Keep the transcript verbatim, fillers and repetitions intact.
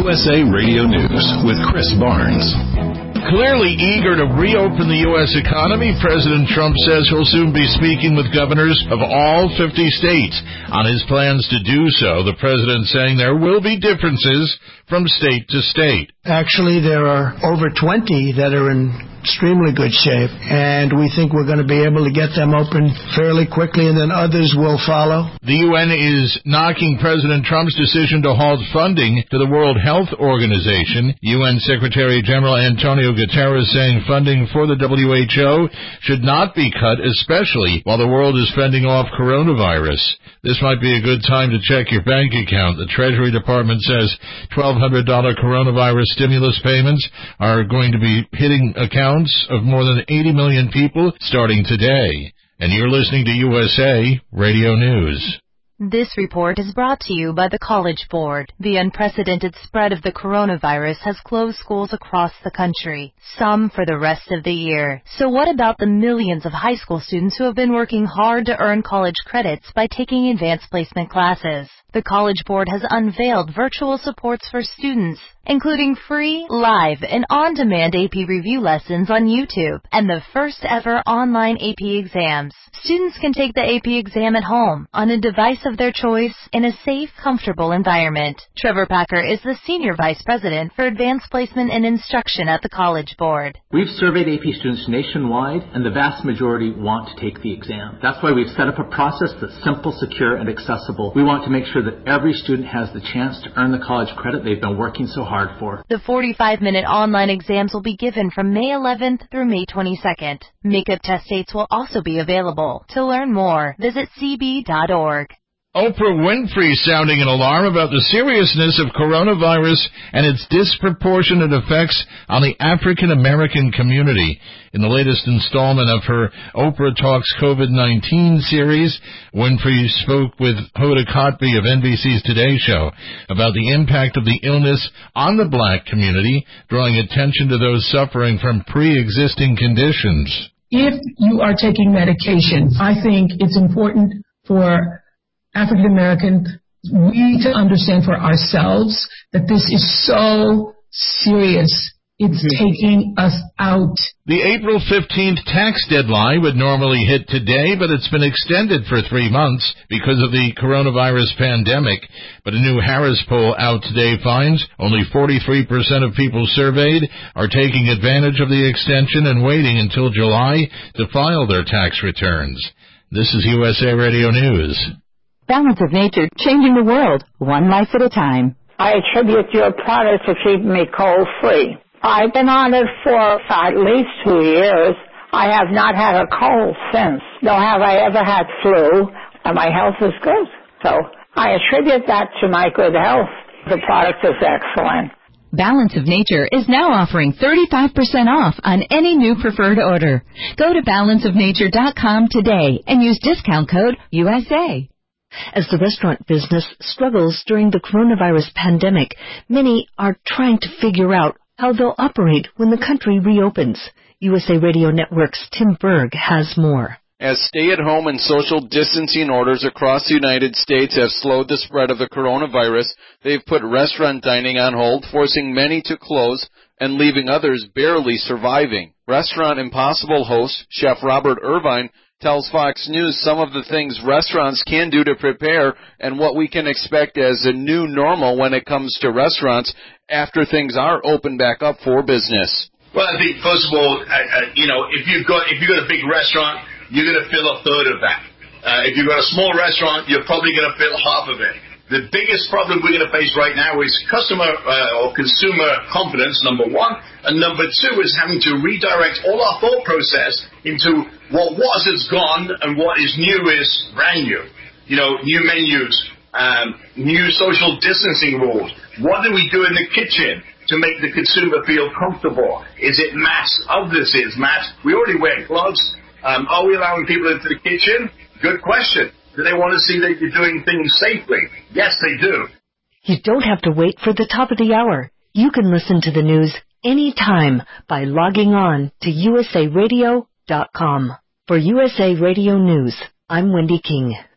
U S A Radio News with Chris Barnes. Clearly eager to reopen the U S economy, President Trump says he'll soon be speaking with governors of all fifty states on his plans to do so. The president saying there will be differences from state to state. Actually, there are over twenty that are in extremely good shape, and we think we're going to be able to get them open fairly quickly, and then others will follow. The U N is knocking President Trump's decision to halt funding to the World Health Organization. U N Secretary General Antonio Guterres saying funding for the W H O should not be cut, especially while the world is fending off coronavirus. This might be a good time to check your bank account. The Treasury Department says twelve hundred dollars coronavirus stimulus payments are going to be hitting accounts of more than eighty million people starting today. And you're listening to U S A Radio News. This report is brought to you by the College Board. The unprecedented spread of the coronavirus has closed schools across the country, some for the rest of the year. So what about the millions of high school students who have been working hard to earn college credits by taking advanced placement classes? The College Board has unveiled virtual supports for students, including free, live, and on-demand A P review lessons on YouTube, and the first ever online A P exams. Students can take the A P exam at home, on a device of their choice, in a safe, comfortable environment. Trevor Packer is the Senior Vice President for Advanced Placement and Instruction at the College Board. We've surveyed A P students nationwide, and the vast majority want to take the exam. That's why we've set up a process that's simple, secure, and accessible. We want to make sure that every student has the chance to earn the college credit they've been working so hard for. The forty-five minute online exams will be given from May eleventh through May twenty-second. Makeup test dates will also be available. To learn more, visit c b dot org. Oprah Winfrey sounding an alarm about the seriousness of coronavirus and its disproportionate effects on the African American community. In the latest installment of her Oprah Talks COVID nineteen series, Winfrey spoke with Hoda Kotb of N B C's Today Show about the impact of the illness on the black community, drawing attention to those suffering from pre-existing conditions. If you are taking medication, I think it's important for African Americans, we to understand for ourselves that this is so serious. It's taking us out. The April fifteenth tax deadline would normally hit today, but it's been extended for three months because of the coronavirus pandemic. But a new Harris poll out today finds only forty-three percent of people surveyed are taking advantage of the extension and waiting until July to file their tax returns. This is U S A Radio News. Balance of Nature, changing the world, one life at a time. I attribute your product to keep me cold-free. I've been on it for at least two years. I have not had a cold since, nor have I ever had flu, and my health is good. So I attribute that to my good health. The product is excellent. Balance of Nature is now offering thirty-five percent off on any new preferred order. Go to balance of nature dot com today and use discount code U S A. As the restaurant business struggles during the coronavirus pandemic, many are trying to figure out how they'll operate when the country reopens. U S A Radio Network's Tim Berg has more. As stay-at-home and social distancing orders across the United States have slowed the spread of the coronavirus, they've put restaurant dining on hold, forcing many to close and leaving others barely surviving. Restaurant Impossible host, Chef Robert Irvine, tells Fox News some of the things restaurants can do to prepare and what we can expect as a new normal when it comes to restaurants after things are opened back up for business. Well, I think, first of all, uh, uh, you know, if you've got if you've got a big restaurant, you're going to fill a third of that. Uh, if you've got a small restaurant, you're probably going to fill half of it. The biggest problem we're going to face right now is customer uh, or consumer confidence, number one. And number two is having to redirect all our thought process into what was is gone and what is new is brand new. You know, new menus, um, new social distancing rules. What do we do in the kitchen to make the consumer feel comfortable? Is it masks? Obviously, it's masks. We already wear gloves. Um, are we allowing people into the kitchen? Good question. Do they want to see that you're doing things safely? Yes, they do. You don't have to wait for the top of the hour. You can listen to the news anytime by logging on to U S A radio dot com. For U S A Radio News, I'm Wendy King.